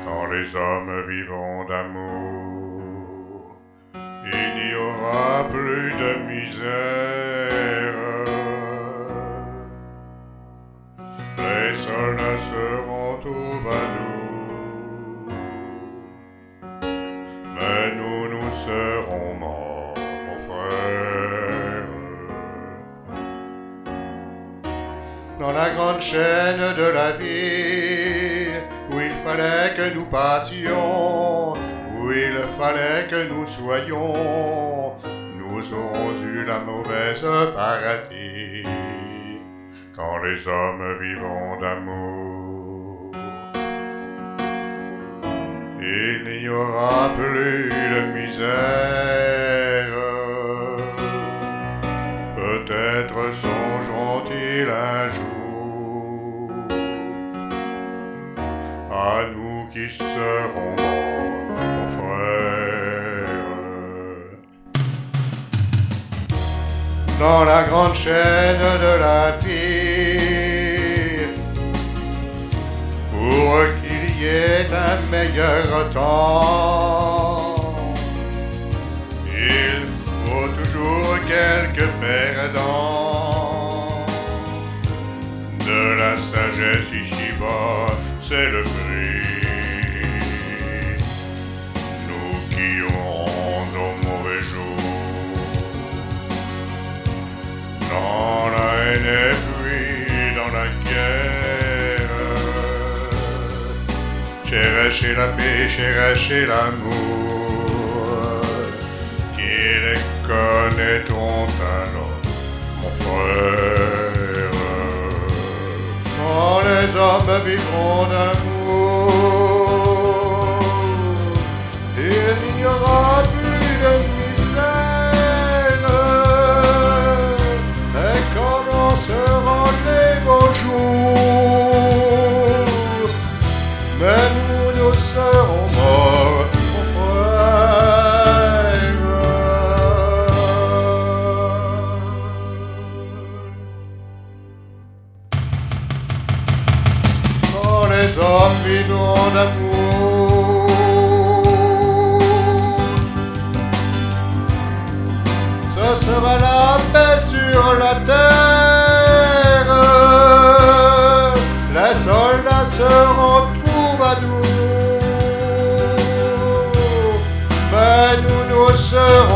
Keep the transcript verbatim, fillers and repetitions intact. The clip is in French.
Quand les hommes vivront d'amour, il n'y aura plus de misère. Les soldats seront au Vadou, mais nous, nous serons morts, mon frère. Dans la grande chaîne de la vie, où il fallait que nous passions, où il fallait que nous soyons, nous aurons eu la mauvaise paradis. Quand les hommes vivront d'amour, il n'y aura plus de misère. Peut-être songeront-ils un jour à nous qui serons morts, mon frère. Dans la grande chaîne de la vie, pour qu'il y ait un meilleur temps, il faut toujours quelques perdants. De la sagesse ici-bas, c'est le prix. Nous qui aurons nos mauvais jours, dans la haine et puis dans la guerre, cherchez la paix, cherchez l'amour, qui les connaîtront alors, mon frère. Quand les hommes vivront d'amour, il n'y aura plus de misère, et commenceront les beaux jours, mais nous, nous serons morts, mon frère. Quand les hommes vivront d'amour, ce sera la paix sur la terre. Les soldats seront troubadours, mais nous, nous serons